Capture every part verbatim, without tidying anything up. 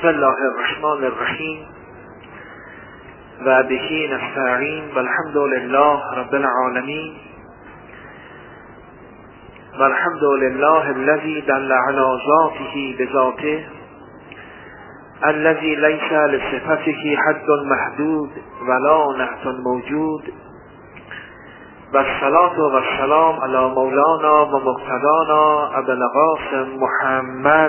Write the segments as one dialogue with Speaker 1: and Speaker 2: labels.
Speaker 1: بسم الله الرحمن الرحیم و بهی نستعین و الحمد لله رب العالمین و الحمد لله الذي دل على ذاته بذاته الذي ليس لصفته حد محدود ولا نعت موجود و الصلاة و السلام علی مولانا و مقتدانا ابو القاسم محمد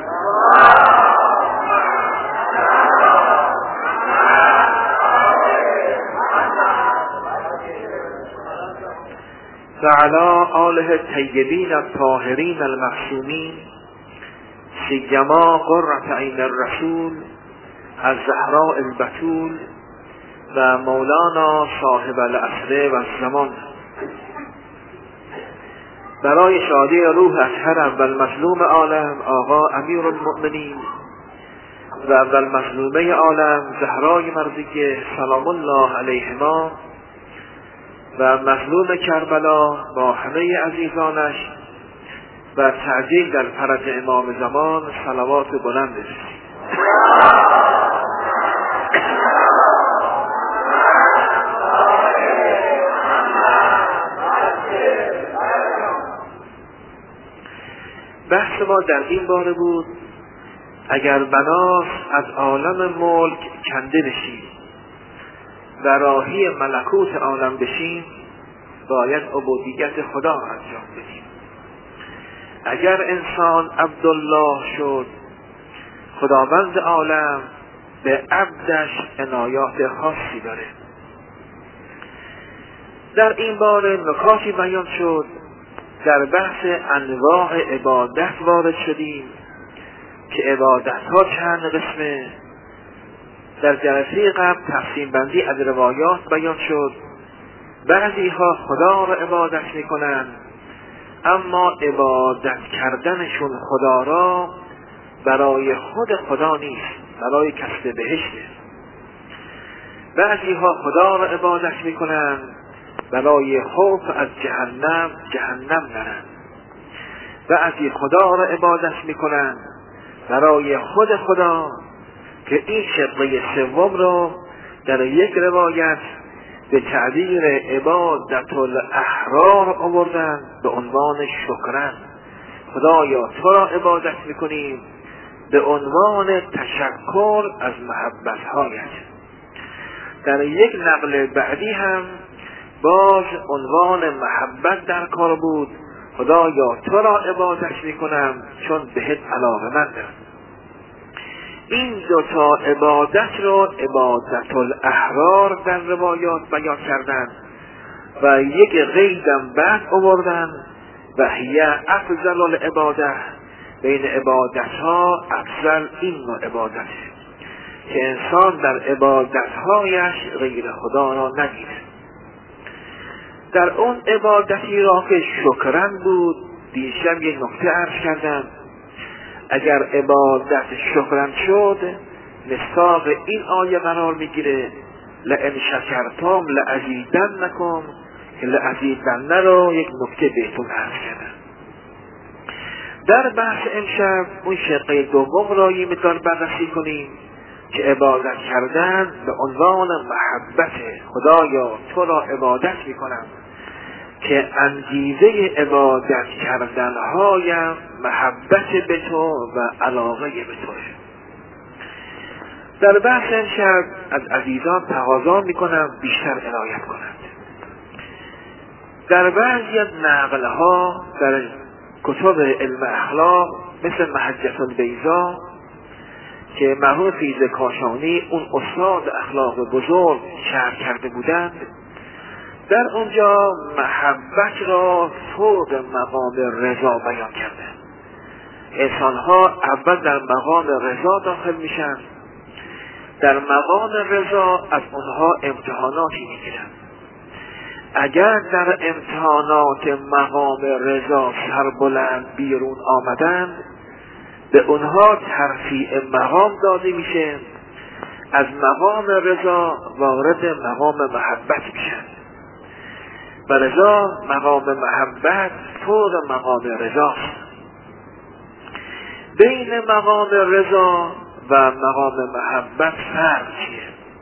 Speaker 1: و علی آله الطیبین الطاهرین المعصومین سیما قرة عین الرسول الزهراء البتول و مولانا صاحب العصر و الزمان. برای شادی روح اطهر و المظلوم عالم آقا امیر المؤمنین و المظلومه عالم زهرای مرضیه سلام الله علیهما و مظلوم کربلا با همه عزیزانش و تعجیل در فرج امام زمان صلوات بلند است. بحث ما در این باره بود اگر بناس از عالم ملک کنده بشیم و راهی ملکوت عالم بشیم باید عبودیت خدا انجام بدیم. اگر انسان عبدالله شد خداوند عالم به عبدش عنایات خاصی داره. در این باره نکاتی بیان شد. در بحث انواع عبادت وارد شدیم که عبادت ها چند قسمه. در جلسه قبل تقسیم بندی از روایات بیان شد. بعضی ها خدا را عبادت میکنن اما عبادت کردنشون خدا را برای خود خدا نیست، برای کسب بهشته. بعضی ها خدا را عبادت میکنن برای خوف از جهنم جهنم نرن. بعضی خدا را عبادت میکنن برای خود خدا که این شقه سوم را در یک روایت به تعبیر عبادت الاحرار آوردن به عنوان شکرن. خدایا تو را عبادت میکنیم به عنوان تشکر از محبت‌هایت. در یک نقل بعدی هم باز عنوان محبت در کار بود. خدایا تو را عبادت میکنم چون بهت علاقه‌مندم. این دوتا عبادت را عبادت الاحرار در روایات بیان کردن و یک قیدم بعد آوردن و هی افضل العباده. بین عبادت ها افضل این نوع عبادت که انسان در عبادت هایش غیر خدا را ندیده. در اون عبادتی را که شکرن بود دیشب یک نکته عرض کردم. اگر عبادت شکرن شد مصداق این آیه قرار میگیره لئن شکرتم لازیدنکم که لازیدن را یک نکته بهتون عرض کردم. در بحث امشب اون شقه دوم را یه مقدار بررسی کنیم که عبادت کردن به عنوان محبت. خدایا تو را عبادت میکنم که انگیزه عبادت کردنهایم محبت به تو و علاقه به توه. در بحث امشب از عزیزان تقاضا میکنم بیشتر عنایت کنند. در بعضی از نقلها در کتب علم اخلاق مثل محجة البیضاء که مرحوم فیض کاشانی اون استاد اخلاق بزرگ شرح کرده بودند، در اونجا محبت را فوق مقام رضا بیان کرده. انسان‌ها اول در مقام رضا داخل میشن، در مقام رضا از اونها امتحاناتی میگیرن. اگر در امتحانات مقام رضا سربلند بیرون آمدند به اونها ترفیع مقام داده میشه، از مقام رضا وارد مقام محبت میشن و رضا مقام محبت فوق مقام رضاست. بین مقام رضا و مقام محبت فرق چیه؟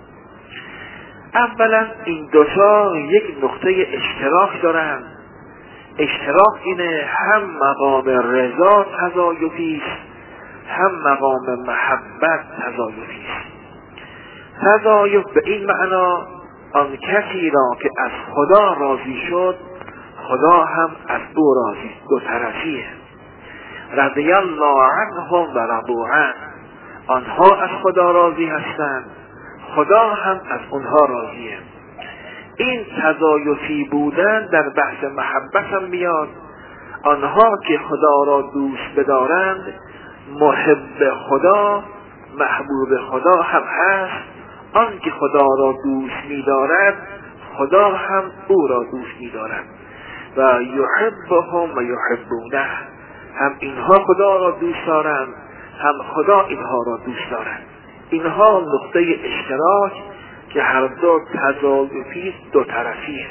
Speaker 1: اولا این دوتا یک نقطه اشتراک دارن. اشتراک اینه هم مقام رضا تزایفی است، هم مقام محبت تزایفی است. تزایف به این معنا آن کسی را که از خدا راضی شد خدا هم از او راضی، دو طرفیه. رضی الله عنهم و رضوا عنه، آنها از خدا راضی هستند، خدا هم از اونها راضیه. این تزایفی بودن در بحث محبت هم میاد. آنها که خدا را دوست بدارند محب خدا محبوب خدا هم هست، آن که خدا را دوست می‌دارد خدا هم او را دوست می‌دارد. و یحبهم و یحبونه، هم اینها خدا را دوست دارند هم خدا اینها را دوست دارد. اینها نقطه اشتراک که هر دو تزایفی دو طرفیه.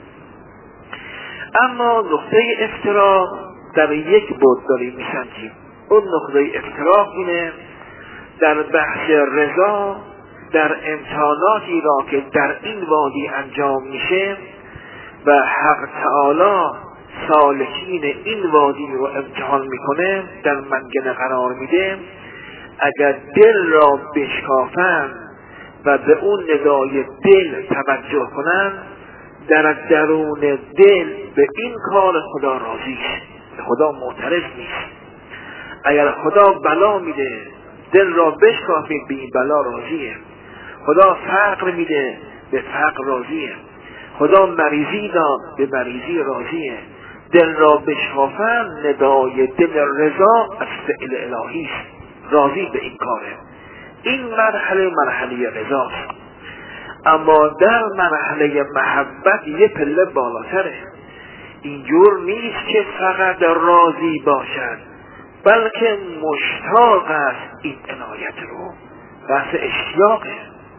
Speaker 1: اما نقطه افتراق در یک بود داریم میسنجیم. اون نقطه افتراق اینه در بحث رضا، در امتحاناتی را که در این وادی انجام میشه و حق تعالی سالکین این وادی رو امتحان میکنه، در منگنه قرار میده. اگر دل را بشکافن و به اون ندای دل توجه کنن، در درون دل به این کار خدا راضی است، خدا معترض نیست. اگر خدا بلا میده دل را بشکافید به این بلا راضیه. خدا فقر میده به فقر راضیه. خدا مریضی داد به مریضی راضیه. دل را بشکافن ندای دل رضا از فعل الهی است، راضی به این کاره. این مرحله مرحله رضاست. اما در مرحله محبت یه پله بالاتره. اینجور نیست که فقط راضی باشد، بلکه مشتاق است این عنایت رو. بحث اشتیاقه.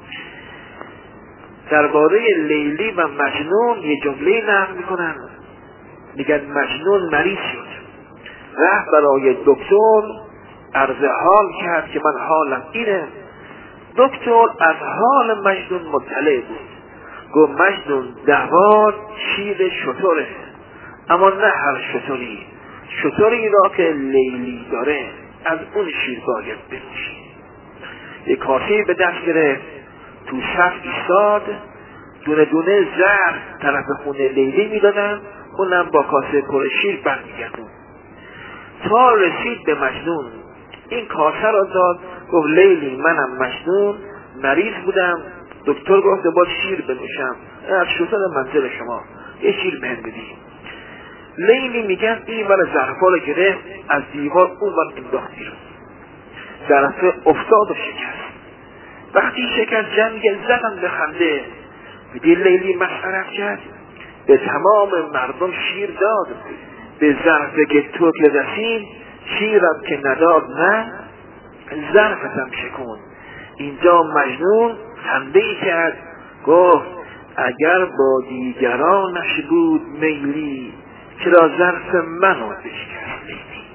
Speaker 1: درباره لیلی و مجنون یه جمله نقل میکنن، میگن مجنون مریض شد، رفت برای دکتر عرض حال کرد که من حالم اینه. دکتر از حال مجنون مطلع بود. گفت مجنون دوات شیر شتره، اما نه هر شتری، شتری را که لیلی داره از اون شیر باید بنوشی. یک کاسه به دست گرفت، تو صف ایستاد، دونه دونه زهر طرف خونه لیلی میدادن، اونم با کاسه پر شیر برمیگردون تا رسید به مجنون. این کاسه را داد، گفت لیلی منم مجنون مریض بودم، دکتر گفته باید شیر بنوشم، از شتر منزل شما یه شیر بهم بدید. لیلی میگن این بر ظرفا گرفت، از دیوار اون بر انداخت بیرون، ظرفه افتاد و شکست. وقتی شکست جنگل زدن به خنده. میگه لیلی مسخرت کرد، به تمام مردم شیر داد، به ظرفه که تو که رسید شیرم که نداد نه، ظرفتم شکون. اینجا مجنون خنده‌ای کرد، گفت اگر با دیگرانش بود میلی، چرا ظرف منو بشکست لیلی.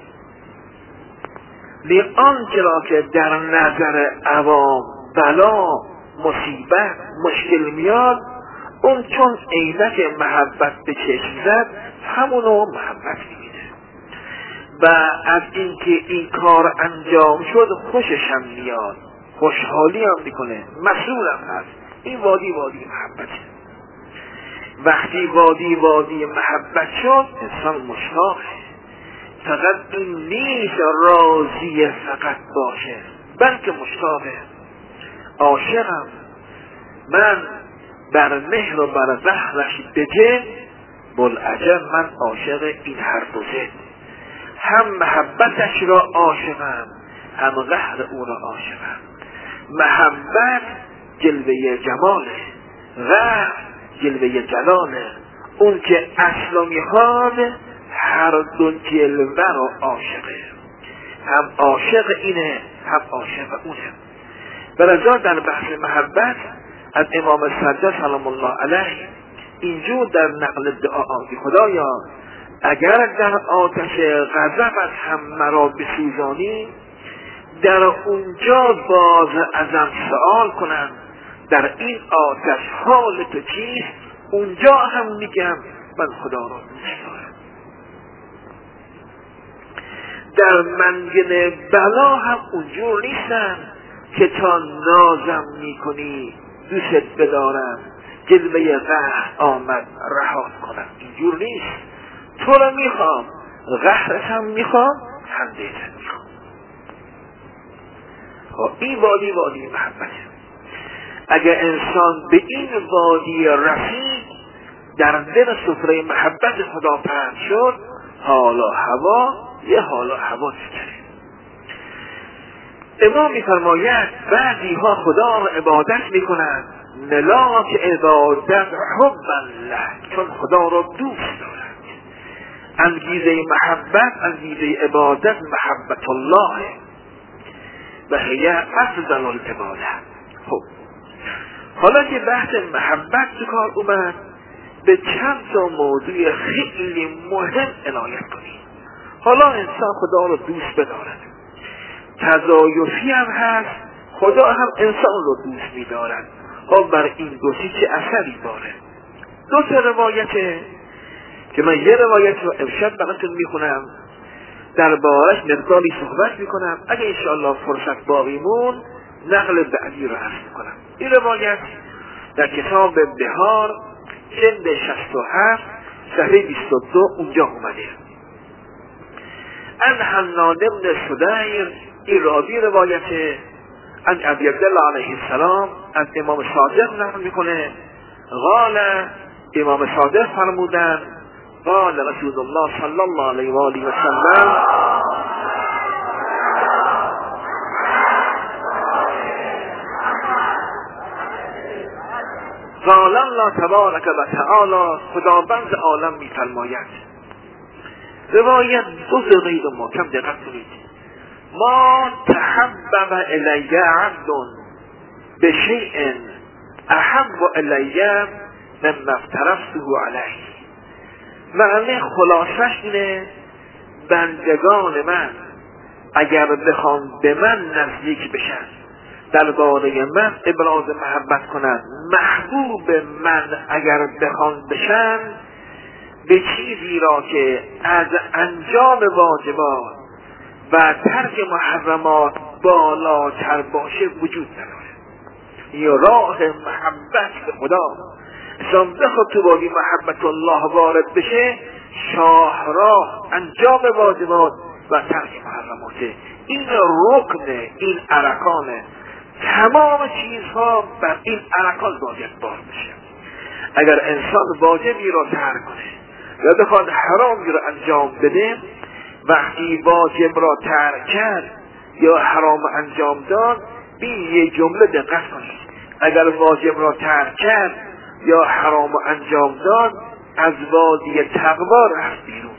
Speaker 1: بی آنچه را که در نظر عوام بلا مصیبت مشکل میاد، اون چون عینک محبت به چشم زد همونو محبت میبینه و از اینکه این کار انجام شد خوشش هم میاد، خوشحالی هم میکنه، مسئول هم هست. این وادی وادی محبته. وقتی وادی وادی محبت شد انسان مشتاقه. فقط این نیست راضی فقط باشه، بلکه مشتاقه. عاشقم من بر مهر و بر زهرش بجه، بلعجب من عاشق این هر دو زد. هم محبتش را عاشقم، هم قهر او را عاشقم. محبت جلوه جماله، قهر جلوه جلاله. اون که اصلا میخواد هر دو جلوه را عاشقه، هم عاشق اینه هم عاشق اونه. برازا در بحث محبت از امام صدق سلام الله علیه اینجور در نقل دعا آنی خدایا اگر در آتش غضبت هم مرا بسوزانی، در اونجا باز ازم سوال کنن در این آتش حال تو چیست، اونجا هم میگم من خدا را دوست دارم. در منگل بلا هم اونجور نیستم که تا نازم میکنی دوست بدارم، جلوه قهر آمد رهات کنم. اینجور نیست. تو رو میخوام، قهرت هم میخوام، خنده‌ت هم میخوام. این وادی وادی محبته. اگر انسان به این وادی رسید، در دل سفره محبت خدا پهن شد، حالا هوا یه حالا هوا دیگره. امام می‌فرماید بعضی ها خدا را عبادت میکنند ملاک عبادت حب الله، چون خدا را دوست دارند. انگیزه محبت، انگیزه عبادت محبت الله و هی افضل العباده. خب حالا که بحث محبت تو کار اومد، به چند تا موضوع خیلی مهم عنایت کنید. حالا انسان خدا رو دوست بدارد، تضایفی هم هست، خدا هم انسان رو دوست می‌دارد. خب بر این دو چه اثری داره؟ دو تا روایته که من یه روایت رو امشب براتون میخونم، دربارش مقداری صحبت میکنم، اگه انشاءالله فرصت باقی مون نقل بعدی رو عرض میکنم. این روایت در کتاب بهار جلد شصت و هفت صفحه بیست و دو اونجا اومده. ان حنان بن سدیر، این راوی روایته، ان ابی عبدالله علیه السلام از امام صادق نقل میکنه. قال، امام صادق فرمودن، قال رسول الله صلی الله علیه و آله و سلم، قال الله تبارک و تعالی، خداوند عالم میفرماید. روایت دو زغید و محکم دقت کنید. ما تحبب الی عبد بشیء احب الی مما افترضته علیه. معنی خلاصش اینه، بندگان من اگر بخوان به من نزدیک بشن، درباره من ابراز محبت کنند، محبوب من اگر بخوان بشن، به چیزی را که از انجام واجبات و ترک محرمات بالاتر باشه وجود نداره. یا راه محبت به خدا انسان بخواد تو وادی محبت الله وارد بشه، شاهراه انجام واجبات و ترک محرماته. این رکن، این ارکانه. تمام چیزها بر این ارکان باید بار بشه. اگر انسان واجبی را ترک کنه یا بخواد حرامی را انجام بده، وقتی واجب را ترک کرد یا حرام انجام داد، این یه جمله دقت کنید. اگر واجب را ترک کرد یا حرام انجام داد، از وادی تقوا رفت بیرون.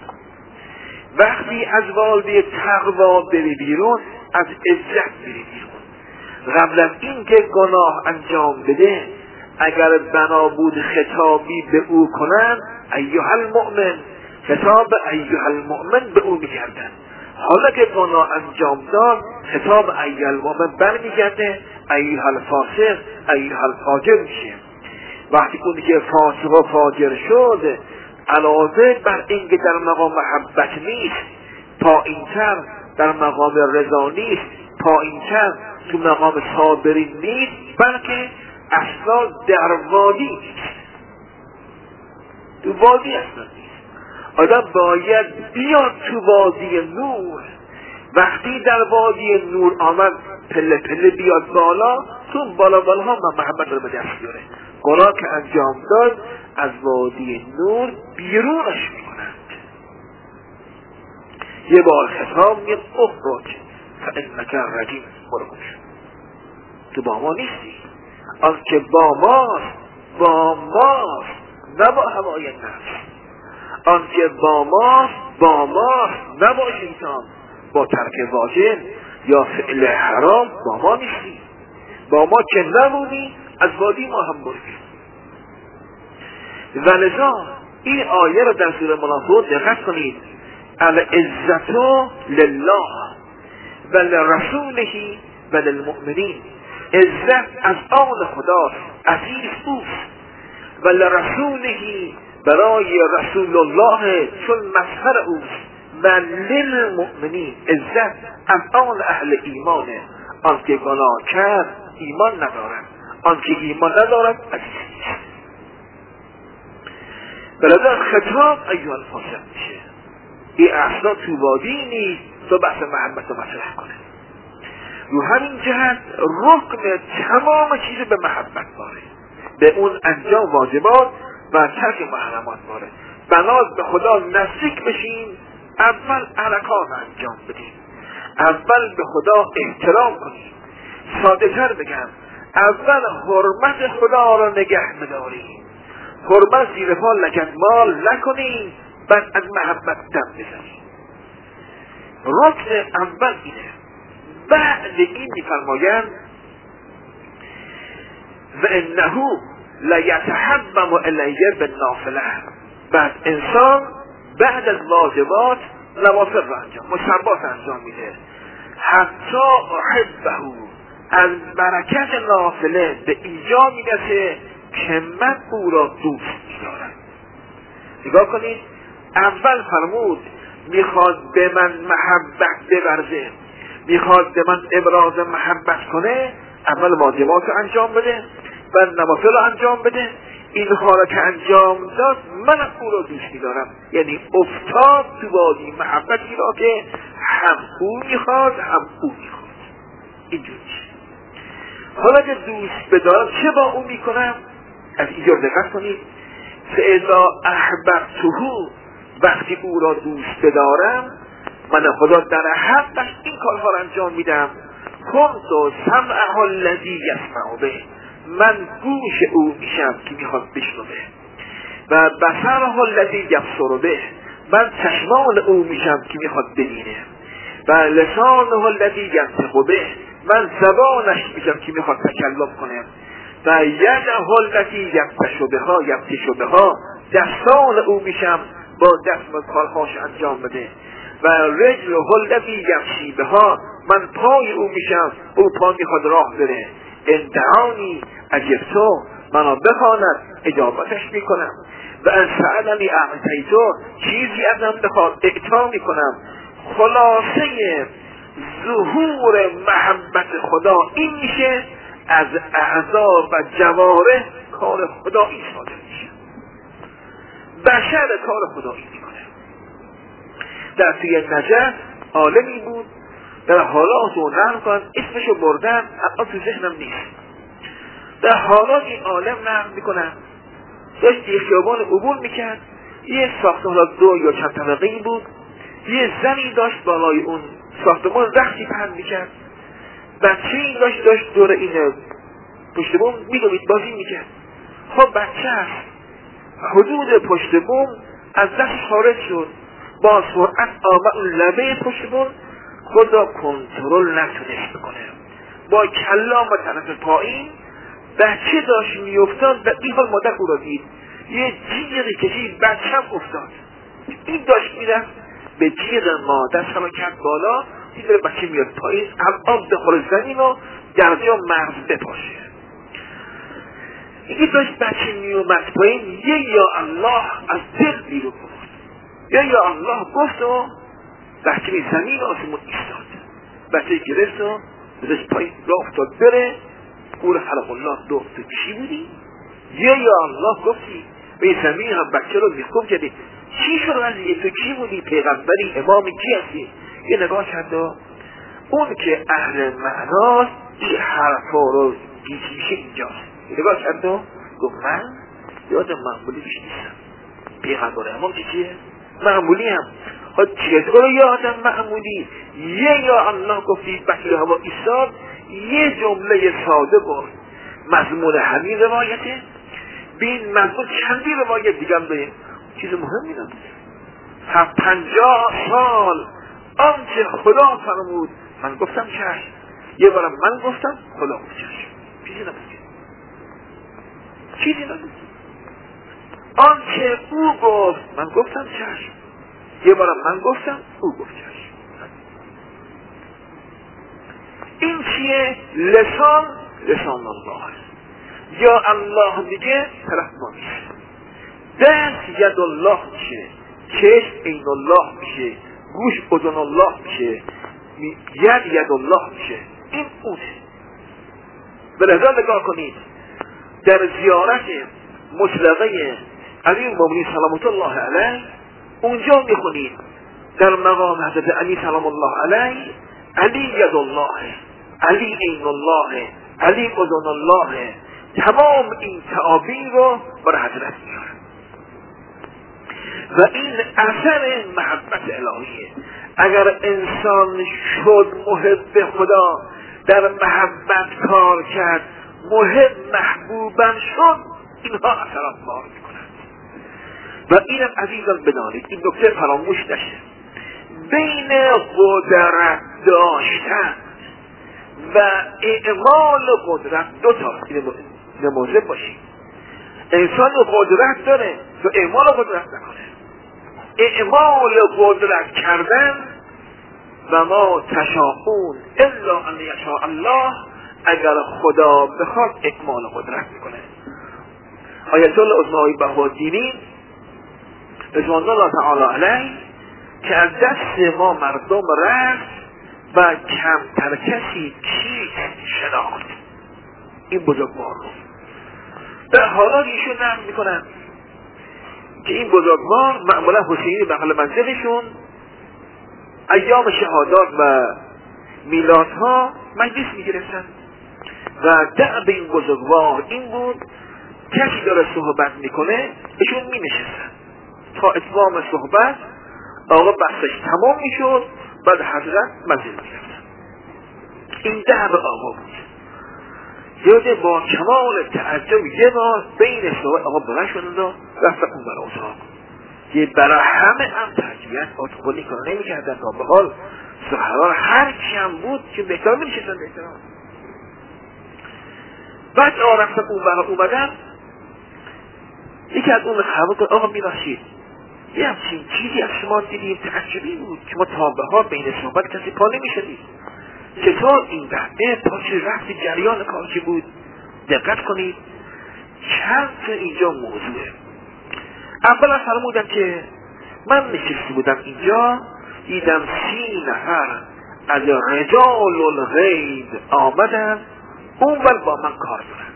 Speaker 1: وقتی از وادی تقوا بری بیرون، از عزت بری بیرون. قبل از این که گناه انجام بده، اگر بنا بود خطابی به او کنن، ایها المؤمن، خطاب ایها المؤمن به او میگردن. حالا که گناه انجام داد، خطاب ایها المؤمن برمیگرده، ایها الفاسق، ایها الفاجر میشه. وقتی اونی که فاسق و فاجر شد، علاوه بر این که در مقام محبت نیست، پایین‌تر در مقام رضا نیست، پایین‌تر تو مقام صابرین نیست، بلکه اصلا در وادی نیست. تو وادی اصلا نیست. آدم باید بیاد تو وادی نور. وقتی در وادی نور آمد، پله پله بیاد بالا، تو بالا بالا ها من محبت رو به دست بیاره. گناه که انجام داد، از وادی نور بیرونش میکنند. یه بار خطاب میگه اخرج فانک رجیم، برو گوش، تو با ما نیستی. آن که با ماست، با ماست، نه با هوای نفس. آن که با ماست، با ماست، نه با شیطان. با ترک واجب یا فعل حرام با ما نیستی. با ما که نمونی، از وادی ما هم بردی. ولذا این آیه را در سوره منافقون دقت کنید. العزت لله، و لرسوله و للمؤمنین. عزت از آن خداست، عزیز اوست، و لرسوله برای رسول الله چون مظهر اوست، و للمؤمنین عزت از آن اهل ایمانه، آنکه گناه کرد ایمان ندارد، آنکه ایمان ندارد عزیز نیست. برادر خطاب ایوه الفاسق میشه. این اصلا تو وادی نیست تو بحث محبت رو مطرح کنه. رو همین جهت رکن تمام چیز به محبت باره، به اون انجام واجبات و ترک محرمات باره. بناز به خدا نزدیک بشین، اول ارکان انجام بدین، اول به خدا احترام کنین. ساده تر بگم، اول حرمت خدا را نگه بدارین، حرمت زیر پا لگدمال نکنین، بعد از محبت دم بزنین. رکن اول اینه. بعد این میفرمایند و انه لیتحمم الیه بالنافله. بعد انسان بعد از واجبات نوافل را انجام مستحبات انجام میده. حتی احبه، از برکت نافله به اینجا میرسه که من او را دوست می‌دارم. نگاه کنید، اول فرمود میخواد به من محبت بورزه، میخواد به من ابراز محبت کنه، اول واجبات رو انجام بده، بعد نوافل رو انجام بده. اینها را که انجام داد من او را دوست می‌دارم، یعنی افتاد تو وادی محبتی را که هم او میخواد هم او میخواد. اینجوری حالا که دوست بدارم چه با او میکنم؟ از اینجا دقت کنید. فاذا احببته، وقتی او را دوست بدارم من خدا در حقش این کارها را انجام میدم. کنت سمعه الذی یسمع به، من گوش او میشم که میخواد بشنوه، و بصره الذی یبصر به، من چشمان او میشم که میخواد ببینه، و لسانه الذی ینطق به، من زبانش میشم که میخواد تکلم کنه، و یده التي یبطش بها یبطش بها، دستان او میشم با دست کارهاش انجام بده، و رجل التي یمشی بها، من پای او میشم او پا میخواد راه بره. انتعانی اجبتو، منو بخواند اجابتش میکنم، و ان سألنی اعطیتو، چیزی ازم بخواد اعطا میکنم. خلاصه ظهور محبت خدا این میشه از اعضا و جوارح کار خدایی صادر میشه، بشر کار خدایی میکنه. در توی نجف عالمی بود، در حالات رو نقل کنن، اسمشو بردن، الان تو ذهنم نیست. در حالات این عالم نقل میکنن داشت یه خیابان عبور میکرد، یه ساختمان دو یا چند طبقه‌ای بود، یه زنی داشت بالای اون ساختمان رختی پهن میکرد، بچه این داشت داشت دور این پشت بوم میدوید بازی میکرد. خب بچه هست، حدود پشت بوم از دست خارج شد، با سرعت آمد اون لبه پشت بوم، خود را کنترل نتونست بکنه، با کلام و طرف پایین بچه داشت میافتاد. و این حال مادر او را دید، یه جیغی کشید، بچه هم افتاد. این داشت میرفت، به جیغ مادر سما کرد بالا، این داره بچه میاد پایین، هم آب بخور زمین و در جا مغز بپاشه. این داشت بچه میومد پایین، یه یا الله از دل بیرون بود، یا یا الله گفت و بچه می زمین آسمون ایستاد. بچه گرفت و داشت پایین را افتاد بره. قول خلق الله دو تو چی بودی؟ یا یا الله گفتی به زمین هم بچه رو میخوب کردی، چی شد وزیه؟ تو چی بودی؟ پیغمبری؟ امامی؟ کی هستی؟ یه نگاه کرد و اون که اهل معناست این حرفا رو گیتیشه اینجاست. یه نگاه کرد و گفت من یادم معمولی بیش نیستم، پیغمبر امام که چیه؟ معمولی هم. خود چطور یادم معمولی؟ یه یا الله گفتی بچه هوا ایستاد، یه جمله ساده گفت. مضمون همین روایته، بین مضمون چندی روایت دیگه هم داریم، چیز مهمی نبود. هم پنجاه سال آنچه خدا فرمود من گفتم چشم، یه بارم من گفتم خدا گفت چشم، چیزی نبود، چیزی نبود. آنچه او گفت من گفتم چشم، یه بارم من گفتم او گفت چشم. این چیه؟ لسان لسان الله است. یا الله میگه طرف ما میشه، دست ید الله میشه، چشم عین الله میشه، گوش اذن الله میشه، ید ید الله میشه. این اونه. به لحظه نگاه کنید در زیارت مطلقه علی المومنین سلامت الله علیه اونجا میخونید در مقام حضرت علی سلام الله علیه علی ید الله، علی عین الله، علی اذن الله، تمام این تعابیر رو برای حضرت میاره و این اثر محبت الهیه. اگر انسان شد محب خدا، در محبت کار کرد، محب محبوبم شد، اینها اثرات بار میکنند. و اینم عزیزان بدانید، این نکته فراموش نشه، بین قدرت داشتن و اعمال قدرت دو تا نموذج باشید. انسان قدرت داره تو اعمال قدرت نکنه. اعمال قدرت کردن و ما تشاءون الا ان یشاء الله، اگر خدا بخواد اعمال قدرت میکنه. آیت الله عظمی بهاءالدین رضوان الله تعالی علیه که از دست ما مردم رفت و کمتر کسی چیست شناخت، این بزرگوار رو در حالا ایشون نقل میکنن که این بزرگوار معمولا حسینی بغل منزلشون ایام شهادات و میلادها مجلس میگرفتن و دعب این بزرگوار این بود کسی داره صحبت میکنه ایشون مینشستن تا اتمام صحبت آقا بحثش تمام میشد، بعد حضرت منزل میگرفتن. این دعب آقا بود. یاده با کمال تعجب یه بار بین صحبت آقا بلند شدند و رفتن اون برای اتاق. یه برای همه هم ترجیحاً اتخولی کنه نمی کردن تا به حال سحرار هر کی هم بود که بهتر می نشستن بهتران. بعد آقا رفتن اون برای اومدن یکی از اون خبر کن آقا می راشید یه همچین چیزی از شما دیدیم تعجبی بود که ما تا به حال بین صحبت کسی پا نمی شدیم. چطور این دفعه تا چه رفت جریان کار که بود دقت کنید چند تا اینجا موضوعه. اولا فرمودن که من نشسته بودم اینجا دیدم سی نفر از رجال الغیب آمدن اون بر با من کار دارن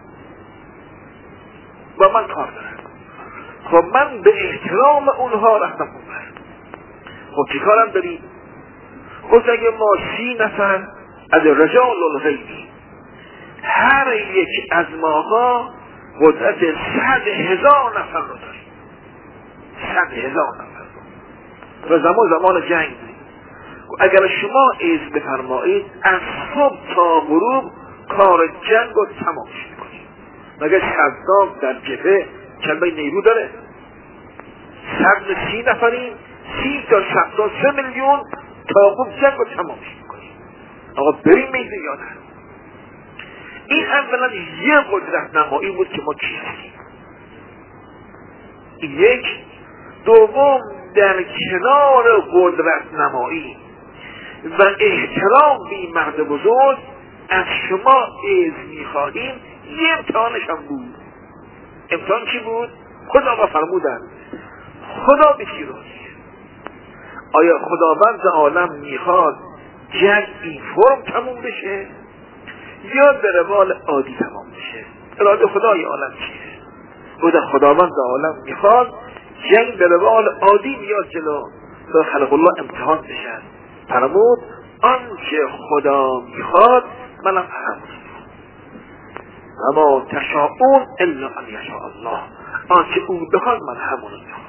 Speaker 1: با من کار دارن خب من به احترام اونها رفتم اون بر. خب چی کارم داریم؟ خود اگه ما سی نفر از رجال الغیبی هر یک از ماها قدرت صد هزار نفر رو داریم، صد هزار نفر رو و زمان زمان جنگ داریم. اگر شما از بفرمایید از صبح تا غروب کار جنگ رو تمامش میکنید. مگر صدام در جبهه کلمه نیرو داره؟ صد سی نفرین سی تا صد تا سه میلیون تا خوب جنگ رو تمامش میکنیم. آقا بریم میزه یادن این اولا یه قدرت نمایی بود که ما چی هستیم. یک دوم در کنار قدرت نمایی و احترام به این مرد بزرگ از شما اذن میخواهیم یه امتحانش هم بود. امتحان چی بود؟ خود آقا فرمودن خدا به چی راضیه؟ آیا خداوند عالم میخواد جنگ این فرم تموم بشه یا به روال عادی تمام بشه؟ اراده خدای عالم چیه؟ خود خداوند عالم میخواد جنگ به روال عادی بیاد جلو تا خلق الله امتحان بشن. فرمود آنچه خدا میخواد منم فرمود اما تشاءون الا ان یشاء الله، آنچه او بخواد من همون میخواد.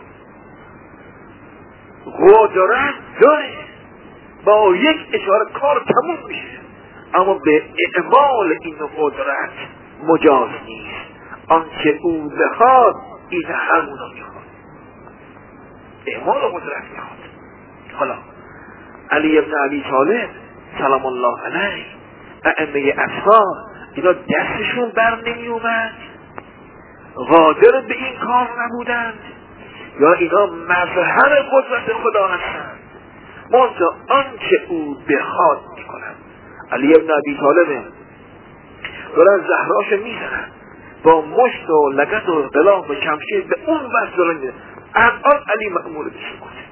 Speaker 1: قدرت داره با یک اشاره کار تموم میشه اما به اعمال این قدرت مجاز نیست. آنچه او بخواد این همونو میخواد، اعمال قدرت میخواد. حالا علی ابن ابی طالب سلام الله علیه ائمه اصحاب اینا دستشون بر نمی اومد، قادر به این کار نبودند یا اینا مظهر قدرت خدا هستند؟ منتها آنچه او بخواد میکنند. علی ابن ابی طالب دارن زهراشو میزنن با مشت و لگد و غلاف و شمشیر به اون بس دارن میزنن. الان علی مأمور به سکوته.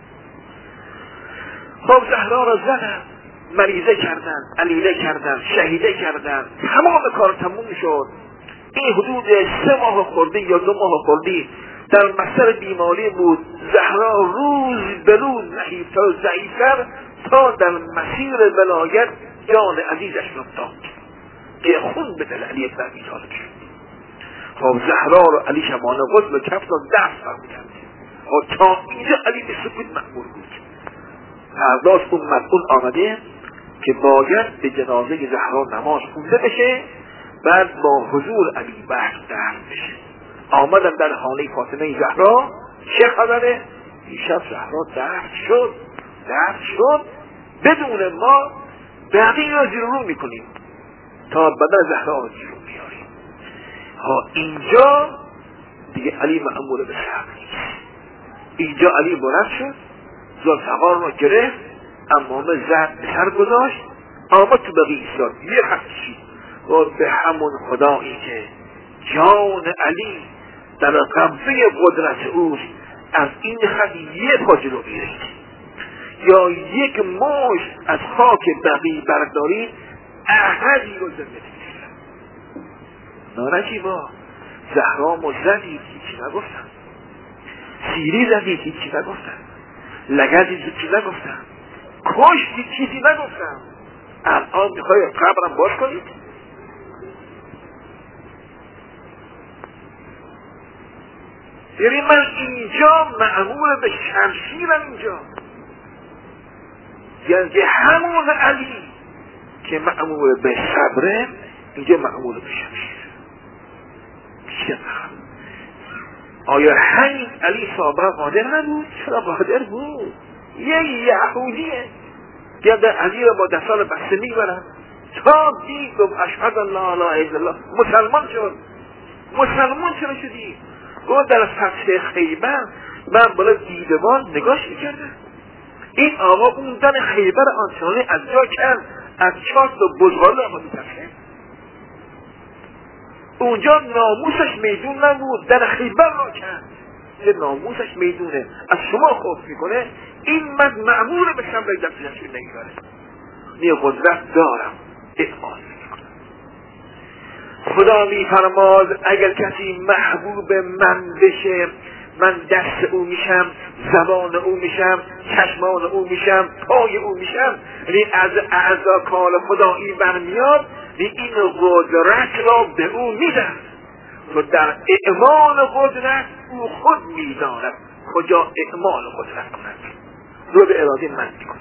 Speaker 1: خب زهرا را زدن، مریضه کردن، علیله کردن، شهیده کردن، تمام کار تموم شد. این حدود سه ماه خورده یا دو ماه خورده در مسیر بیماری بود. زهرا روز به روز ضعیفتر و ضعیفتر تا در مسیر ولایت جان عزیزش افتاد که خون به دل علی ابن ابی طالب شد. خب زهرا رو علی شمانه غسل و کفت و دست فرمودند. خب تا اینجا علی به سکوت مأمور بود. فرداش اون مسئول آمده که باید به جنازه زهرا نماز خونده بشه، بعد با حضور علی بحث دست بشه. آمدن در خانه فاطمه زهرا، چه خبره؟ دیشب زهرا دست شد دست شد بدون ما بقیه را زیر رو میکنیم تا بدن زهرا را زیر رو بیاریم. ها اینجا دیگه علی مأمور به صبر نیست. اینجا علی بلند شد، ذوالفقار را گرفت، امامه زد به سر گذاشت، آمد تو بقیه ایستاد. یه خطشی و به همون خدایی که جان علی در قبضه قدرت اوست، از این خط یه پا جلو بیرید یا یک مشت از خاک بقیه بردارید، احدی رو زنده میشه. نارنجیبا زهرامو زدید هیچی نگفتن، سیری زدید هیچی نگفتن، لگدید هیچی نگفتن، کشتید چیزی نگفتن. الان میخوای قبرم باز کنید؟ یعنی من اینجا مأمور به شمشیرم. اینجا یعنی همون علی که مأمور به صبره، اینجا مأمور به شمشیر. چرا؟ آیا همین علی صابر قادر نبود؟ چرا قادر بود؟ یه یهودیه گرد علی را با دستان بسته میبرن تا دید گفت اشهد ان لا اله الا الله، مسلمان شد. مسلمان چرا شدی؟ گفت در فتح خیبر من بالا دیدبان نگاش میکردم، این آقا اون دن خیبر آنچنانی از جا کرد، از چهار تا بزغال آقا میترسه. اونجا ناموسش میدون نبود، در خیبر را کرد که ناموسش میدونه، از شما خوف میکنه. این من مأمور به شمر دستش نمیبره، نی قدرت دارم، اعمال میکنم. خدا میفرماد اگر کسی محبوب من بشه، من دست او میشم، زبان او میشم، چشمان او میشم، پای او میشم. یعنی از اعضا کال خدایی برمیاد، این قدرت را به او میدن و در اعمال قدرت او خود میداند کجا اعمال قدرت کند، رو به اراده من میکنه.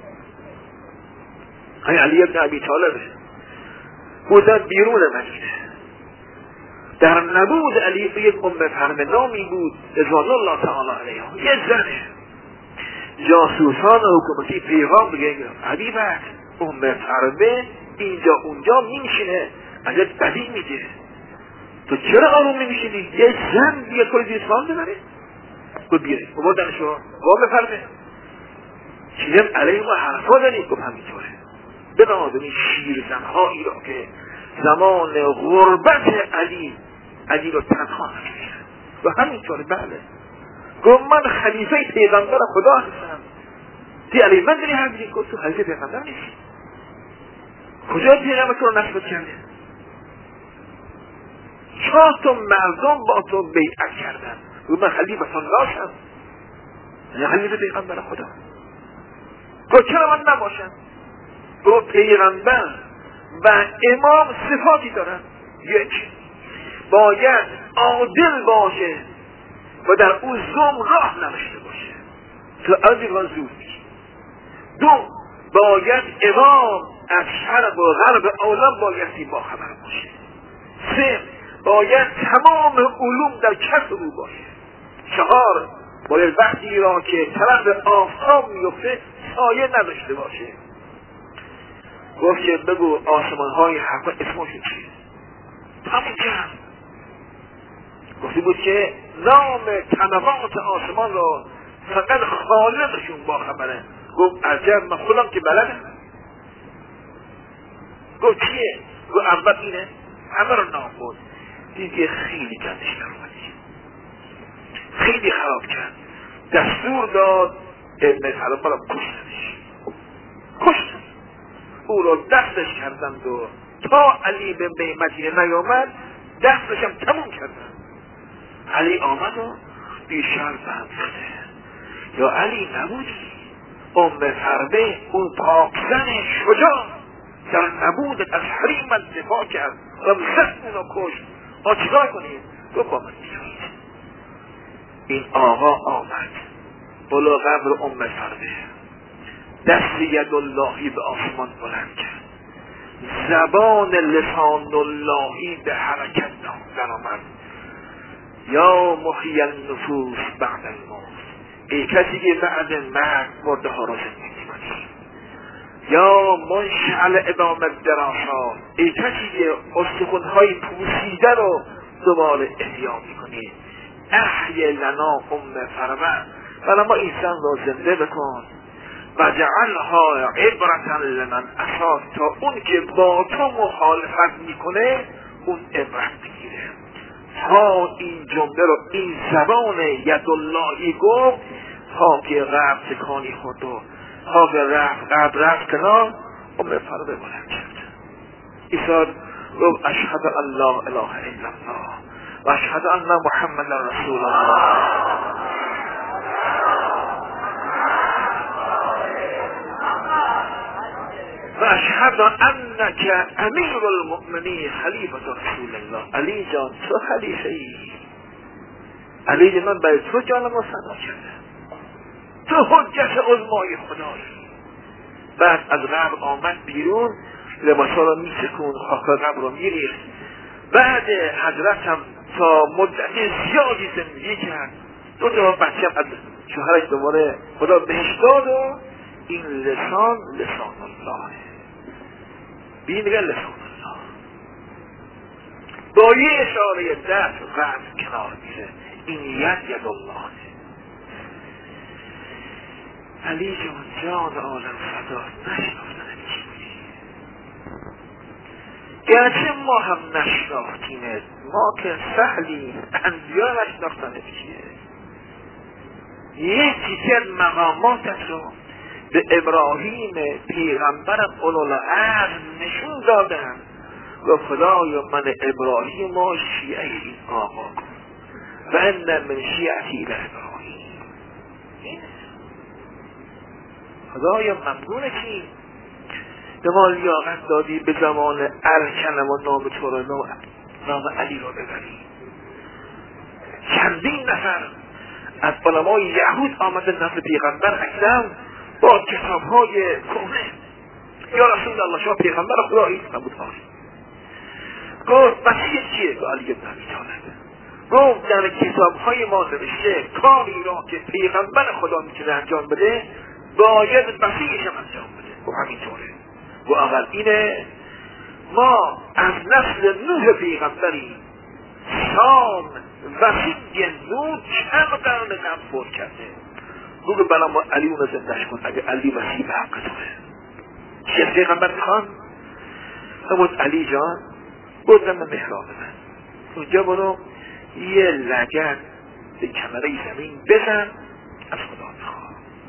Speaker 1: های علی ابن ابی طالب بودن بیرون مدینه، در نبود علی به یک ام فرمنامی بود رضوان الله تعالی علیها، یه زنه جاسوسان حکومتی پیغام بگه علی بک ام فرمه اینجا اونجا میشینه، ازت بدی میده، تو چرا آروم نمیشینی؟ یه زن بیاد کل دیسمان ببره. گفت بیاره بردنشو قام فرمه چیزم علیه ما حرفا داری؟ گفت همینطوره. بنابراین شیر زنهایی را که زمان غربت علی علی رو تنها نکشن و همینطوره. بله گفت من خلیفه پیغمبر خدا هستم، دی علی من داری هم دیگه. گفت تو خلیفه پیغمبر نیستی، کجا پیغمبر تو رو نسبت کرده؟ چهار تا مردم با تو بیعت کردن، گفت من خلیفه الله یعنی خلیفه پیغمبر خدا. گفت چرا من نباشم؟ گفت پیغمبر و امام صفاتی دارن، یک باید عادل باشه و در او ظلم راه نداشته باشه تو از این زود میشه. دو باید امام از شرق و غرب عالم بایستی با خبر باشه. سه باید تمام علوم در کف او باشه. چهار باید وقتی را که طرف آفتاب میفته سایه نداشته باشه. گفت که بگو آسمان های حقا اسمشون چیه؟ همون جمع گفتی بود که نام طبقات آسمان را فقط خالقشون با خبره. گفت عجب من خودم که بلدم. گفت کیه؟ گفت اول اینه. همه رو نام بود. دیگه خیلی گندش در اومدی، خیلی خراب کرد. دستور داد ابن سلام را کشتنش، کشت او رو دستش کردند و تا علی به مدینه نیامد دستش هم تموم کردند. علی آمد و بیشتر بند شده، یا علی نبودی؟ ام فربه اون پاکزن شجاع در نبودت از حریمت دفاع کرد و زد اونو کشت. ما چیکار کنیم؟ تو با من بیایید. این آقا آمد بالا قبر ام فربه، دست یداللهی به آسمان بلند کرد، زبان لسان اللهی به حرکت در آمد. یا محی النفوس بعد الموت، ای کسی که بعد مرگ مرده ها را زندگی کنی. یا منشعل ادام الدراسات، ای کسی که استخونهای پوسیده رو دوباره احیا میکنی. احی لنا ام فربه، ولی ما ایسان را زنده بکن و جعلها عبرتا لمن اساس، تا اون که با تو مخالفت میکنه اون عبرت بگیره. تا این جمله رو این زبان یداللهی گفت تا که قبر تکانی خود و تا که رفت قبر رفت کنار ام فربه بلند کرد. ایسا گفت اشهد ان لا اله الا الله و اشهد ان محمد رسول الله و اشهد انک امیر المؤمنین خلیفة رسول الله. علی جان تو خلیفه ای، علی جان من برای تو جانم رو فدا کرده، تو حجت عظمای خدایی. بعد از قبر آمد بیرون، لباسا رو میسکون، خاک قبر رو میریخت. بعد حضرت هم تا مدت زیادی زندگی کرد. دو تا بچه از شوهرش دوباره خدا بهش داد و این لسان لسان الله بین میگن لسان الله. با یه اشاره دست رفت کنار میره، این ید ید الله. علی جان جان عالم فدا، نشناختن چی بودی؟ گرچه ما هم نشناختیمت، ما که سهلی انبیا نشناختن چیه. یه تیکه از مقاماتت رو به ابراهیم پیغمبرم اولوالعزم نشون دادن و خدایا من ابراهیم و شیعه این آقا کن و ان من شیعتی لابراهیم. خدایا ممنونه که به ما لیاقت دادی به زمان ارکنم و نام تو رو نام علی رو ببری. چندین نفر از علمای یهود آمده نزد پیغمبر اکرم با کتاب های کهنه، یا رسول الله شما پیغمبر خدایی نبود آری. گفت مسیح چیه؟ گفت علی بن ابی طالب. گفت در کتاب های ما نوشته کاری را که پیغمبر خدا میتونه انجام بده باید مسیحش هم انجام بده. گفت همینطوره. گفت اول اینه ما از نسل نوح پیغمبری شام وسیع نوح چند قرن قبل فوت کرده. گفت بلا ما علی اون رو زندش کن اگه علی وسیع به حق توه. چیه پیغمبر میخوان؟ گفت علی جان گفتم من محراب من اونجا برو یه لگد به کمره زمین بزن از خدا میخواه.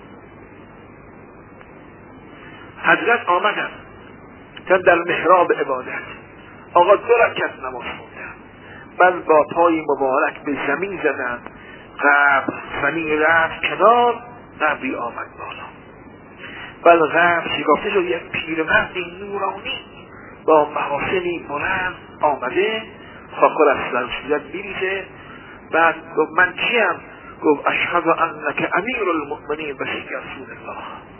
Speaker 1: حضرت آمدن تا در محراب عبادت آقا دو رکعت نماز خوندن، بعد با پای مبارک به زمین زدن، قبر زمین رفت کنار، قبری آمد بالا. بعد قبر شکافته شد، یک پیرمردی نورانی با محاسنی بلند آمده خاکر از سرشیدت میریزه. بعد گفت من چیم؟ گفت اشهد انک امیر المؤمنین و سید رسول الله.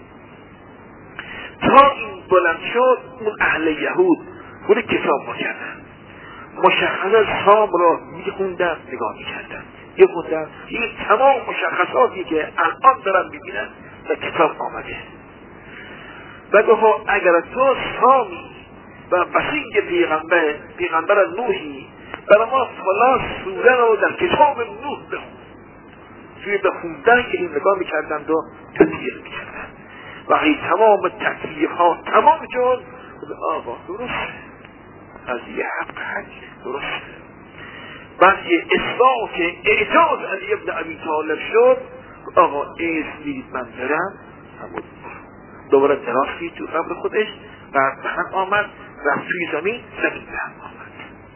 Speaker 1: تا این بلند شد اون اهل یهود خود کتاب ما کردن، مشخصات سام را میخوندن نگاه میکردن میخوندن این تمام مشخصاتی که الان دارن میبینن در کتاب آمده. و گفت اگر تو سامی و بسیج پیغمبر پیغمبر نوحی برای ما فلان سوره رو در کتاب نوح بخون، توی بخوندن که این نگاه میکردن و تطبیق میکردن. و این تمام تطبیق ها تمام شد. آقا درسته، از یه حق حق درسته. بعد یه اصلاح که اعجاز علی ابن ابی طالب شد، آقا ایز میرید من برم، همون دوباره دراز کشید تو قبر خودش، بعد به هم آمد، رفت توی زمین، زمین به هم آمد.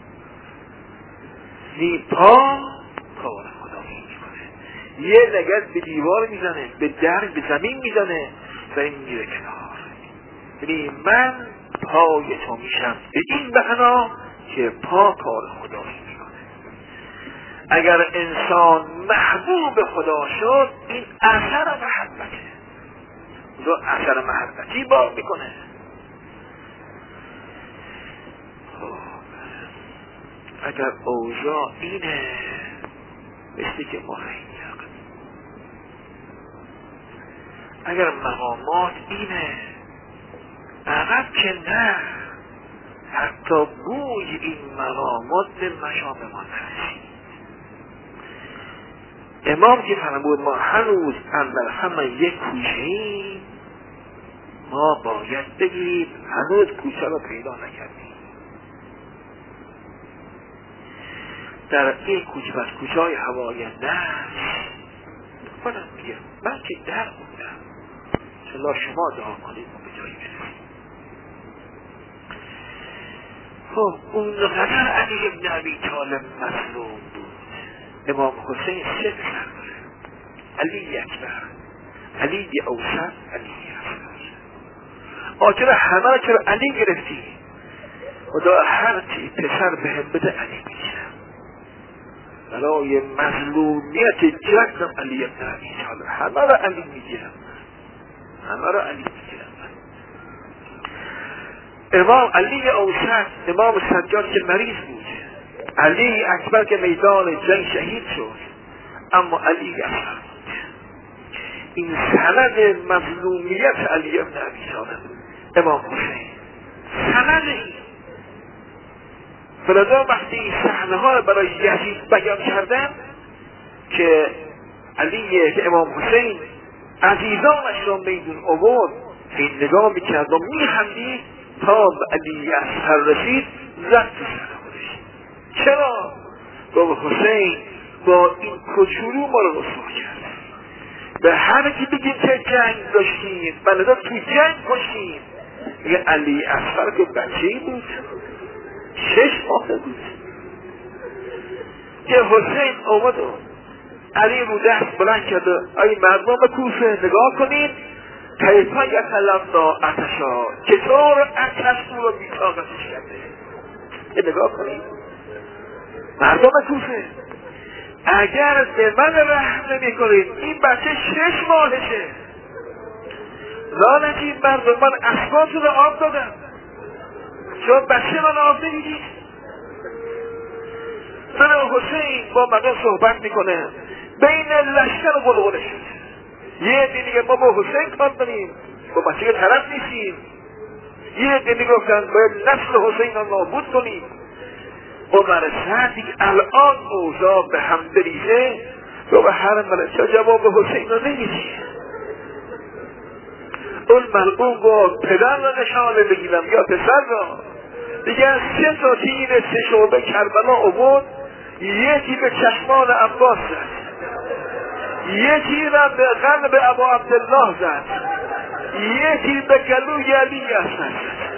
Speaker 1: نی پا کار خدا میکنه، یه لگد به دیوار میزنه، به در به زمین میزنه و این میره کنار. یعنی من پای تو میشم به این بحنا که پا کار خدا میکنه. اگر انسان محبوب خدا شد، این اثر محبته، دو اثر محبتی بار میکنه. اگر اوضاع اینه مثل که ما خیلی، اگر مقامات اینه عقب که نه، حتی بوی این مقامات به مشام ما نرسید. امام که فرمود ما هنوز اندر همه یک کوچه‌ایم، ما باید بگیم هنوز کوچه رو پیدا نکردیم. در این کوچه بس کوچه های هوای نفس خودم میگم من که در موندم، چلا شما دعا کنید ما به جایی برسیم. خب اون قدر علی ابن ابی طالب مظلوم بود. امام حسین سه پسر داره، علی اکبر، علی اوسط، علی اصغر. آخر همه را چرا علی گرفتی؟ خدا هر چی پسر به هم بده علی میگیرم. برای مظلومیت جدم علی ابن ابی طالب همه را علی میگیرم، همه را علی میگیرم. امام علی اوسط، امام سجاد که مریض بود، علی اکبر که میدان جنگ شهید شد، اما علی اصغر بود. این سند مظلومیت علی ابن ابی طالب، امام حسین سند این فلذا وقتی این صحنه ها رو برای یزید بیان کردن که علی که امام حسین عزیزانش را میدون آورد، این نگاه میکرد و میخندید تا به علی اصغر رسید، زد تو سر خودش. چرا؟ گفت حسین با این کوچولو ما رو رسوا کرد. به هر کی بگیم که جنگ داشتیم، بلدا تو جنگ کشتیم. یه علی اصغر که بچه‌ای بود، شش ماه بود، که حسین آمد و علی رو دست بلند کرد، ای مردم کوفه نگاه کنید، کیفا یتلظی عطشا، چطور عطش او رو بی‌طاقتش کرده. یه نگاه کنید مردم کوفه، اگر به من رحم نمی کنید، این بچه شش ماهشه، لعنت این مردم، من اسباتون رو آب دادم، شما بچه من آب نمیدید. سر حسین با مردم صحبت میکنه، بین لشکر و غلغله شد. یه دیگه ما با حسین کار داریم، با بچه که طرف نیستیم. یه دیگه گفتن باید نسل حسین رو نابود کنیم. عمر سعد دیگه الان اوضاع به هم بریزه، رو به هر ملچه جواب حسین رو نمیدی. اون ملعون گفت پدر را نشانه بگیرم یا پسر را. دیگه از سه تا تیر سه شعبه کربلا عبود، یکی به چشمان عباس زد، یکی را به قلب ابا عبدالله زد، یکی به گلوی علی اصغر.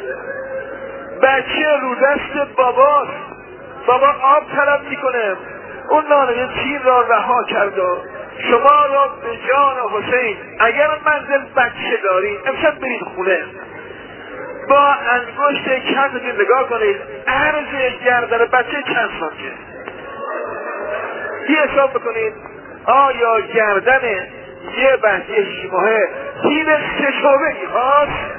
Speaker 1: بچه رو دست باباست، بابا آب طلب میکنه، اون نانه تیر را رها کرد و شما را به جان حسین اگر منزل بچه دارید امشب برید خونه، با انگشت کفتون نگاه کنید عرض گردن بچه چند سانته، یه حساب بکنید آیا گردن یه بچه شش ماهه تیر سه شعبه هاست؟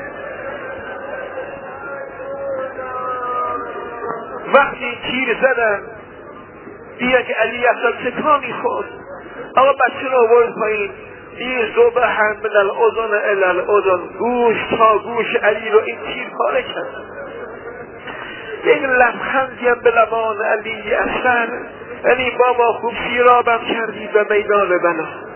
Speaker 1: وقتی تیر زدن دیگه که علی اصغر تکانی خورد، آقا بچه رو آورد پایین، این زوبه هم من الاذن الی الاذن، گوش تا گوش علی رو این تیر پاره کرد. یک لبخندی هم به لبان علی اصغر، یعنی بابا خوب سیرابم کردی به میدان بلا.